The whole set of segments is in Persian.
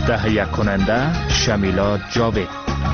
تهیه کننده شمیلا جاوید.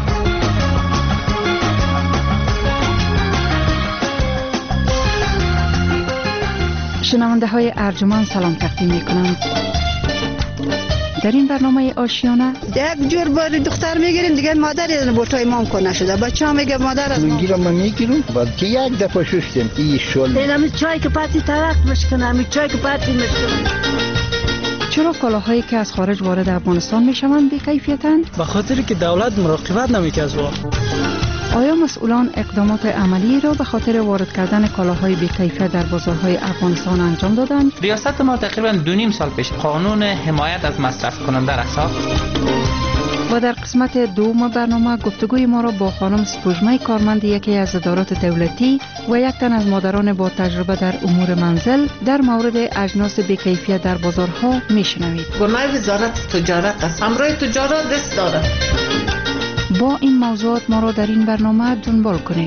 شنونده های ارجمند سلام تقدیم می کنند. در این برنامه آشیانه یک جور بار دختر میگیریم دیگه مادر یه بوتای مام کنه شده. بچه ها میگه مادر از میگیرم ما میگیرم بعد که یک دفعه شستیم این شل اینم چای که پاتی طرق مشکنه همین چای که پاتی مشکنه. چرا کالاهایی که از خارج وارد افغانستان میشوند بی کیفیتند؟ به خاطر که دولت مراقبت نمیکنه از آیا مسئولان اقدامات عملی را به خاطر وارد کردن کالاهای بی‌کیفیت در بازارهای افغانستان انجام دادند؟ ریاست ما تقریباً 2.5 سال پیش قانون حمایت از مصرف کننده را ساخت. و در قسمت دوم برنامه گفتگوی ما را با خانم سپوږمۍ کارمند یکی از ادارات دولتی و یک تن از مادران با تجربه در امور منزل در مورد اجناس بی‌کیفیت در بازارها میشنوید. گمه وزارت تجارت است، همراه تجارت دست دارد. با این موضوعات ما را در این برنامه دنبال کنید.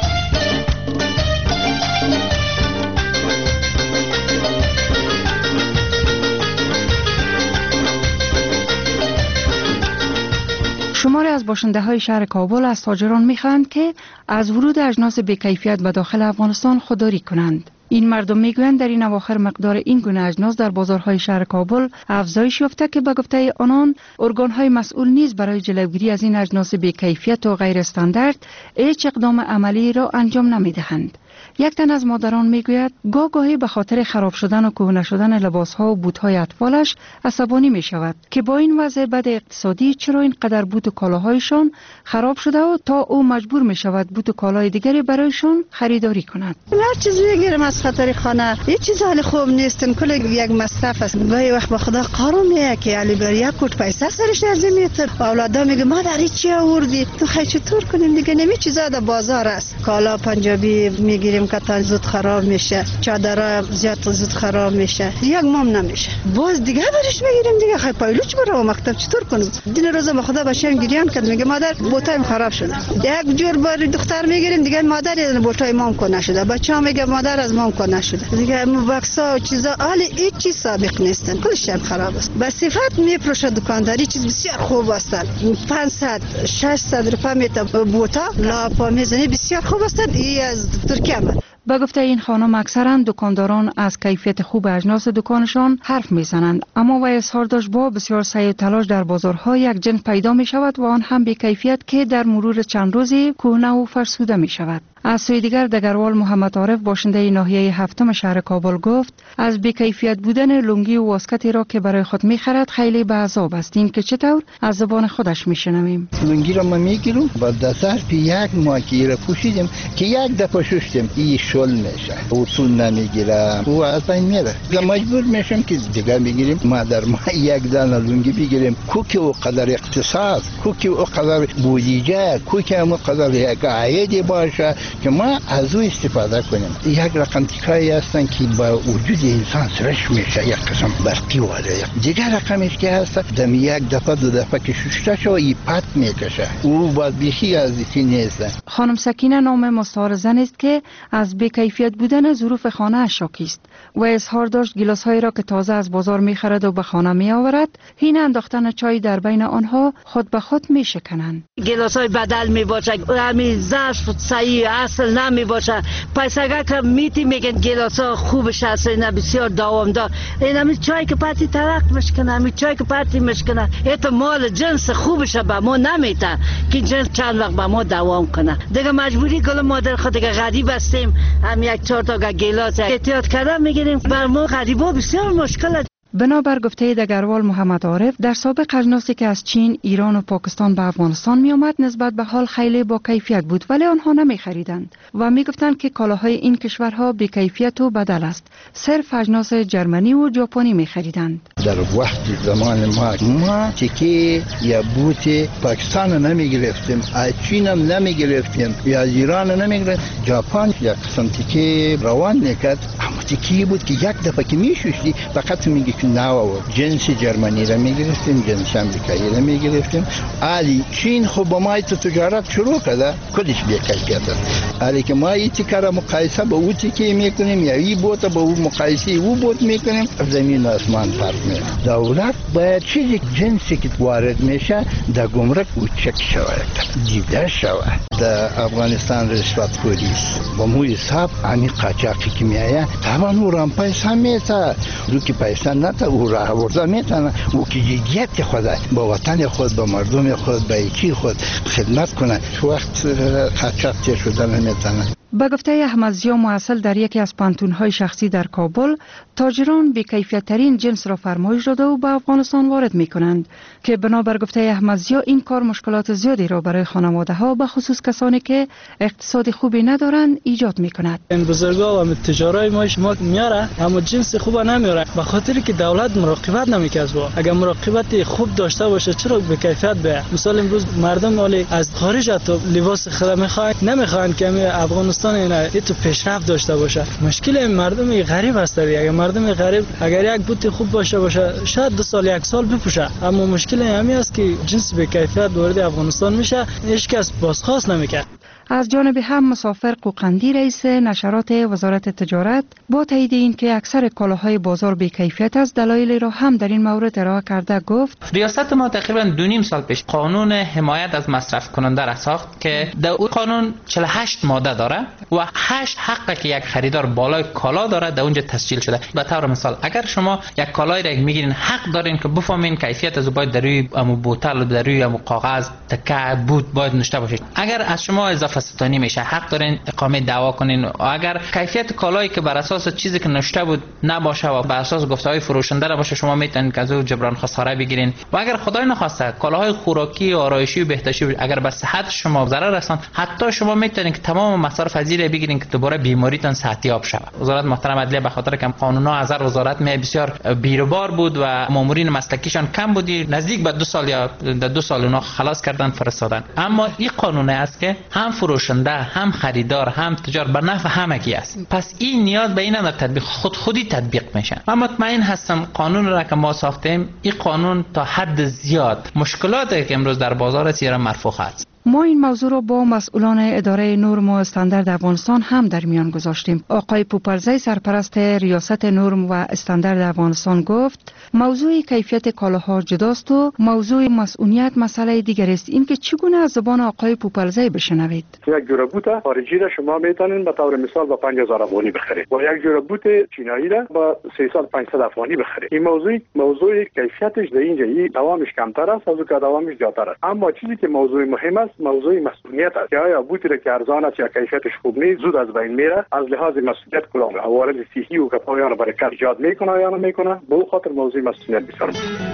شماری از باشنده های شهر کابل از تاجران میخواهند که از ورود اجناس بی‌کیفیت به داخل افغانستان خودداری کنند. این مردم میگویند در این اواخر مقدار این گونه اجناس در بازارهای شهر کابل افزایش یافته که به گفته آنان ارگان‌های مسئول نیز برای جلوگیری از این اجناس بی‌کیفیت و غیر استاندارد هیچ اقدام عملی را انجام نمیدهند. یک تن از مادران میگوید گاهی به خاطر خراب شدن و کهنه شدن لباس‌ها و بوت‌های اطفالش عصبانی می‌شود که با این وضع بد اقتصادی چرا اینقدر بوت و کالاهایشان خراب شده و تا او مجبور می‌شود بوت و کالای دیگری برایشان خریداری کند. هر چیز میگیرم از خاطر خانه هیچ چیز حال خوب نیستن، کل یک مصرف است. گاهی وقت به خدا قارون میگه که علی بر یک کوت پیسه سرش نمیتر. اولادا میگه مادر چی آوردی؟ تو خیلی چطور کنیم دیگه نمی چیزا در بازار است. کالا پنجابی میگیریم که زود خراب میشه، چادرها زیاد زود خراب میشه، یک مام نمیشه. باز دیگه برش میگیریم دیگه خیلی پایلوچ برو مکتب چطور کنم؟ دین روز به خدا بچه‌م گریان کرد میگه مادر بوتایم خراب شده. یک جور بار دختر میگیریم دیگه مادر یه بوتای مام کنه شده. بچه‌ها میگه مادر از مام کنه شده. دیگه بکسا و چیزا حالی هیچ چیز سابق نیستن، کلش هم خراب است. به صفت میفروشه دکانداری چیز بسیار خوب است. 500 600 روپیه میته بوتا لاپا میزنی بسیار خوب است. این از ترکیه آمد. با گفته این خانم اکثرا دکانداران از کیفیت خوب اجناس دکانشان حرف میزنند، اما و اظهار داشت با بسیار سعی و تلاش در بازارها یک جنس پیدا می شود و آن هم بی کیفیت که در مرور چند روزی کهنه و فرسوده می شود. از سوی دیگر دگروال محمد عارف باشنده ناحیه هفتم شهر کابل گفت از بی‌کیفیت بودن لنگی و واسکتی را که برای خود می‌خرد خیلی به عذاب است. این که چطور از زبان خودش میشنویم. لنگی را ما میگیرم بعد دستش پی یک ماه که را پوشیدیم که یک دفعه شستیم این شل میشه اصول نمیگیرم و از این میره. مجبور میشم که دیگر میگیریم ما در ما یک دانه لنگی بگیریم کوکی او قدر اقتصاد، کوکی او قدر بودجه، کوکی او قدر یک عاید باشه که ما از او استفاده کنیم. یک رقم تیکایی هستن که با وجود انسان سرش میشه یک قسم برقی واره. دیگر رقمش که هست دم یک دفعه دو دفعه که ششته شو ای پت میکشه او باید بیشی از این نیست. خانم سکینه نام مستعار زن است که از بی‌کیفیت بودن ظروف خانه اش شاکی است و اظهار داشت گیلاس‌هایی را که تازه از بازار میخرد و به خانه میآورد حین انداختن چای در بین آنها خود به خود میشکنند. گیلاس‌های بدل میباشه، همین ظرف صحیح اصل نمیباشه. پیسگا که میتی میگن گیلاس‌ها خوبش هست، اینا بسیار دوامدار. اینا چای که پاتی طرق مشکنه، همین چای که پاتی مشکنه. ایت مال جنس خوبشه به ما نمیته که جنس چند وقت به ما دوام کنه. دیگه مجبوری گل مادر خود دیگه غریب هستیم، هم یک چهار تا گیلاس احتیاط کردن میگیریم. بر ما غریبا بسیار مشکل. بنابر گفته دگروال محمد عارف در سابق اجناسی که از چین، ایران و پاکستان به افغانستان می آمد نسبت به حال خیلی با کیفیت بود ولی آنها نمی خریدند و می گفتند که کالاهای این کشورها بی کیفیت و بدل است. صرف اجناس جرمنی و ژاپنی می خریدند. در وقت زمان ما تکی یا بوت پاکستان نمی گرفتیم، از چین هم نمی گرفتیم، یا از ایران نمی گرفتیم. ژاپن یک قسم تکی روان نکرد، اما تکی بود که یک دفعه که می شوشی فقط میگی نه آورد. جنس جرمنی را میگرفتیم، جنس امریکایی را میگرفتیم. علی چین خب با ما تجارت شروع کرده، خودش بی کیفیت است. علی که ما این تیکه را مقایسه با او تیکه میکنیم یا این بوت با او مقایسه او بوت میکنیم، زمین و آسمان فرق میکنه. دولت باید چیزی جنسی که وارد میشه در گمرک او چک شود، دیده شود. در افغانستان رشوت خوری است. با مو حساب همین قاچاقی که میایه طبعا او رام پیسه میته، دو که پیسه نته او را آورده میتونه او که جدیت خود با وطن خود، با مردم خود، با ایکی خود خدمت کنه. وقت قاچاق تیر شده نمیتونه. به گفته احمد ضیا محصل در یکی از پانتون‌های شخصی در کابل، تاجران بی‌کیفیت‌ترین جنس را فرمایش داده و به افغانستان وارد می‌کنند که بنابر گفته احمد ضیا این کار مشکلات زیادی را برای خانواده‌ها به خصوص کسانی که اقتصاد خوبی ندارند ایجاد می‌کند. این بزرگا و تجارای ما میاره اما جنس خوب نمیاره، به خاطر که دولت مراقبت نمیکنه. اگر مراقبت خوب داشته باشه چرا به کیفیت به مثال امروز مردم ولی از خارج تو لباس خود نمیخوان که افغانستان اینا تو پیشرفت داشته باشه. مشکل مردم غریب است. اگر مردم غریب اگر یک بوت خوب باشه شاید 2 سال 1 سال بپوشه، اما مشکل همین است که جنس به کیفیت وارد افغانستان میشه، هیچ کس بازخواست نمیکنه. از جانب هم مسافر قوقندی رئیس نشرات وزارت تجارت با تایید این که اکثر کالاهای بازار بی‌کیفیت است دلایلی را هم در این مورد ارائه کرده گفت ریاست ما تقریبا 2.5 سال پیش قانون حمایت از مصرف کننده را ساخت که در اون قانون 48 ماده داره و 8 حقه که یک خریدار بالای کالا داره در اونجا تسجیل شده. به طور مثال اگر شما یک کالای را میگیرین حق دارین که بفهمین کیفیت از باید در روی بوتل، در روی کاغذ تکه بود باید نوشته باشه. اگر از شما اضافه ستانی میشه حق دارین اقامه دعوا کنین. اگر کیفیت کالایی که بر اساس چیزی که نوشته بود نباشه و بر اساس گفته‌های فروشنده را باشه شما میتونین که از او جبران خساره بگیرین. و اگر خدای نخواسته کالاهای خوراکی و آرایشی و بهداشتی اگر به صحت شما ضرر رساند، حتی شما میتونین که تمام مصارف از این بگیرین که دوباره بیماریتان صحتیاب شود. وزارت محترم عدلیه به خاطر که قانون‌ها از وزارت می بسیار بیروبار بود و مامورین مسلکیشان کم بودی، نزدیک به 2 سال یا 2 سال اونا خلاص کردن فرستادن. اما این قانون است که هم فروشنده، هم خریدار، هم تجار به نفع همگی است. پس این نیاز به این در تطبیق خودی تطبیق میشه. من مطمئن هستم قانون را که ما ساختیم این قانون تا حد زیاد مشکلاتی که امروز در بازار است را مرفوع است. ما این موضوع را با مسئولان اداره نرم و استاندارد افغانستان هم در میان گذاشتیم. آقای پوپلزی سرپرست ریاست نرم و استاندارد افغانستان گفت موضوع کیفیت کالاها جداست و موضوع مسئولیت مسئله دیگر است. این که چگونه از زبان آقای پوپلزی بشنوید. یک جوره بوت خارجی را شما میتونین به طور مثال با 5000 افغانی بخرید و یک جوره بوت چینایی را با 3500 افغانی بخرید. این موضوع کیفیتش در اینجا دوامش کمتر است از که دوامش زیادتر است. اما چیزی که موضوع مهم است موضوع مسئولیت است. آیا بوتی را که ارزان است یا کیفیتش خوب نیست زود از بین میره، از لحاظ مسئولیت کدام عوارض صحی و کفایان برکت ایجاد میکنه یا نمیکنه، به اون خاطر موضوع مسئولیت بسیار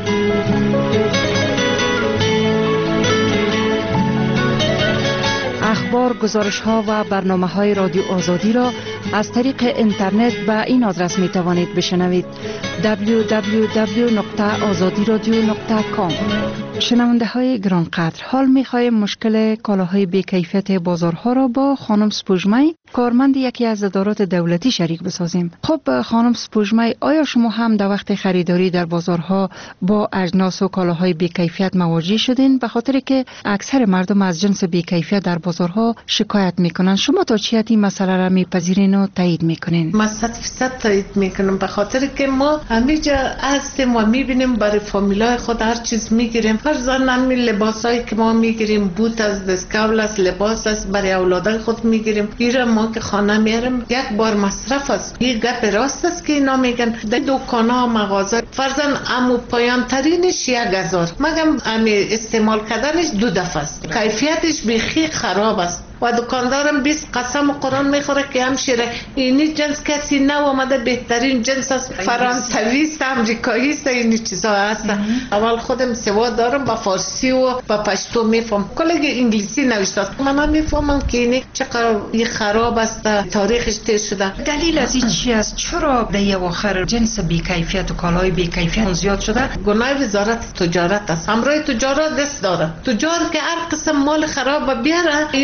اخبار، گزارش‌ها و برنامه‌های رادیو آزادی را از طریق اینترنت به این آدرس می‌توانید بشنوید: www.azadiradio.com. شنونده‌های گرانقدر، حال می‌خواهیم مشکل کالاهای بی‌کیفیت بازارها را با خانم سپوږمۍ، کارمند یکی از ادارات دولتی شریک بسازیم. خب خانم سپوږمۍ، آیا شما هم در وقت خریداری در بازارها با اجناس و کالاهای بی‌کیفیت مواجه شدین؟ به خاطر که اکثر مردم از جنس بی‌کیفیت در بازارها شکایت میکنن. شما تا چی حد این مسئله را میپذیرین و تایید میکنین؟ من 100% تایید میکنم، به خاطر که ما همیشه هستیم و میبینیم برای فامیلای خود هر چیز میگیریم. فرضاً همین لباسایی که ما میگیریم، بوت از دستکول است، لباس است، برای اولادای خود میگیریم. ایران ما که خانه میاریم یک بار مصرف است. این گپ راست است که اینا میگن در دکانا مغازه فرضاً امو پایان ترینش 1000 مگم استعمال کردنش 2 دفعه است. کیفیتش بیخی خراب است و دکاندارم 20 قسم قرآن میخوره که همشیره اینی جنس کسی نه اومده بهترین جنس است، فرانسوی است، امریکایی است، اینی چیزا هست. اول خودم سواد دارم با فارسی و با پشتو میفهم، کلی انگلیسی نوشته است. من میفهمم که اینی چقدر خراب است، تاریخش تیر شده. دلیل از این چی است؟ چرا در اواخر جنس بی‌کیفیت و کالای بی‌کیفیت زیاد شده؟ گناه وزارت تجارت است. همراه تجارت دست داره. تجار که هر قسم مال خراب بیاره، اینا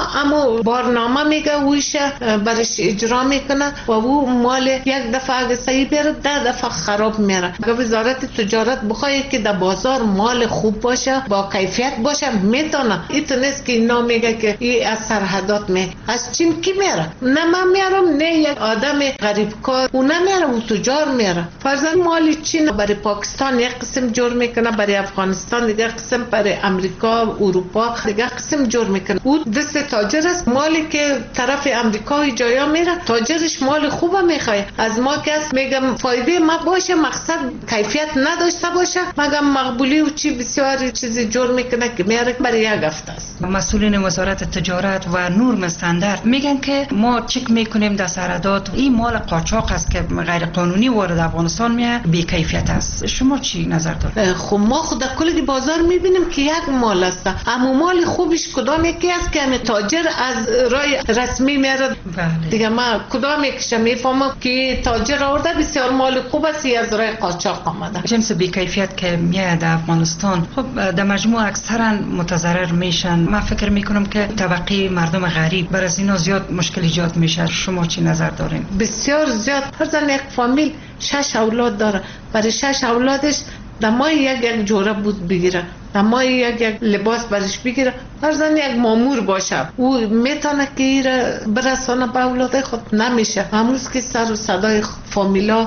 اما برنامه میگه ویش برش اجرا میکنه و او مال یک دفعه اگه صحیح بیاره 10 دفعه خراب میره. اگه وزارت تجارت بخواد که در بازار مال خوب باشه با کیفیت باشه میتونه. این نیست که اینا میگه که این از سرحدات از چین کی میره؟ نه من میارم، نه یک آدم غریب کار اون نمیره، اون تجار میره. فرضاً مال چین برای پاکستان یک قسم جور میکنه، برای افغانستان دیگه قسم، برای امریکا اروپا دیگه قسم جور میکنه. او دست تاجر است. مالی که طرف امریکا جایا میره تاجرش مال خوبه میخواد. از ما کس میگم فایده ما باشه، مقصد کیفیت نداشته باشه، مگم مقبولی و چی بسیاری چیزی جور میکنه که میاره برای یک هفته است. مسئولین وزارت تجارت و نورم استاندارد میگن که ما چک میکنیم در سرحدات این مال قاچاق است که غیر قانونی وارد افغانستان میاد، بی کیفیت است. شما چی نظر دارید؟ خب ما خود کل بازار میبینیم که یک مال است، اما مال خوبش کدام یکی است که همه تاجر از رای رسمی میاره. دیگه ما کدام یکیش میفهمم که تاجر آورده بسیار مال خوب است از رای قاچاق آمده. جنس بی کیفیت که میاد افغانستان خب در مجموع اکثرا متضرر میشن. من فکر میکنم که طبقه مردم غریب بر از اینا زیاد مشکل ایجاد میشه. شما چی نظر دارین؟ بسیار زیاد. فرضاً یک فامیل 6 اولاد داره، برای 6 اولادش دمای یک جوره بود بگیره، دمای یک لباس برش بگیره. فرضاً یک مامور باشه او میتونه که ایره برسانه به اولاد خود، نمیشه. امروز که سر و صدای فامیلا،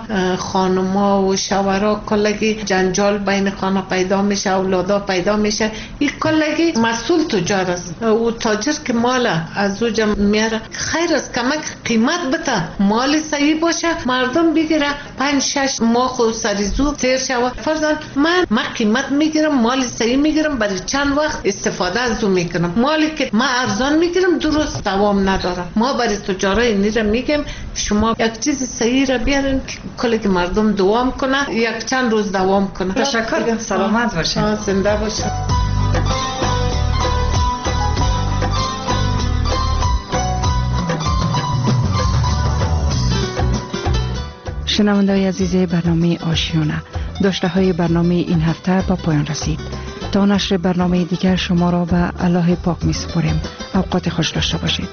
خانما و شوهرها کلگی جنجال بین خانه پیدا میشه، اولادا پیدا میشه. این کلگی مسئول تجار است. او تاجر که مال از او جمع میاره خیر است، کمک قیمت بده، مال صحیح باشه، مردم بگیره. 5-6 ماه خود سریزو تیر شوه. فرضاً من قیمت میگیرم، مال صحیح میگیرم، برای چند وقت استفاده از اون میکنم. مالی که من ارزان میگیرم درست دوام نداره. ما برای تجارای اینی را میگم شما یک چیز صحیح را بیارین که کلی که مردم دوام کنه، یک چند روز دوام کنه. تشکر. سلامت باشین. زنده باشین. شنونده‌های عزیز برنامه آشیانه، داشته های برنامه این هفته با پایان رسید. تا نشر برنامه دیگر شما را به الله پاک می سپاریم. اوقات خوش داشته باشید.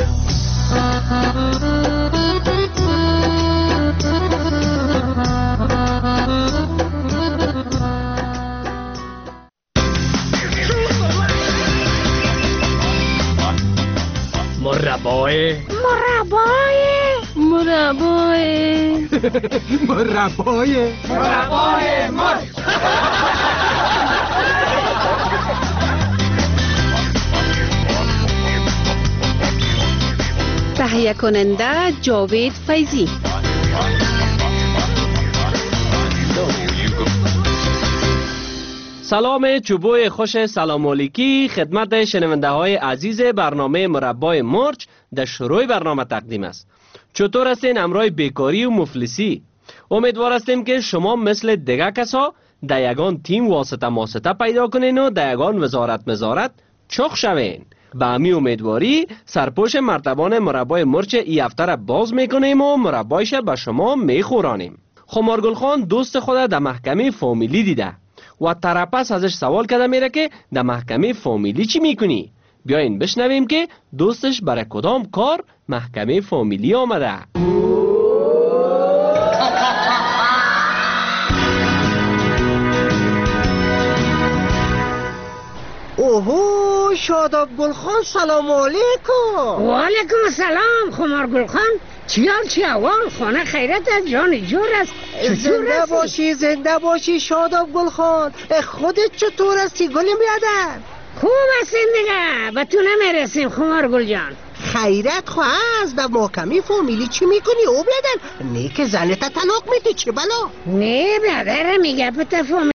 مربای مرچ. تهیه کننده جاوید فیضی. سلام چوبوی خوش سلام علیکی خدمت شنونده های عزیز برنامه مربای مرچ در شروع برنامه تقدیم است. چطور هستین امرای بیکاری و مفلسی؟ امیدوار هستیم که شما مثل دیگه کسا در یگان تیم واسطه پیدا کنین و در یگان وزارت چخ شوین. به امی امیدواری سرپوش مرتبان مربای مرچ ای هفته را باز میکنیم و مربایش به شما میخورانیم. خمارگل خان دوست خود در محکمه فامیلی دیده و ترپس ازش سوال کرده میره که در محکمه فامیلی چی میکنی؟ بیاین بشنویم که دوستش برای کدام کار محکمه فامیلی آمده. اوهو شاداب گلخان سلام علیکم. و علیکم سلام خمار گلخان. چی اول خانه خیرت از جان جور است. زنده باشی شاداب گلخان. خودت چطور هستی گل میادر؟ خوب هستیم دیگه، به تو نمیرسیم خمار گل جان. خیرت خواه از در محکمه فامیلی چی میکنی او بیادر؟ نه که زنت طلاق میدی چه بلا؟ نه بیادر میگه پت فامیلی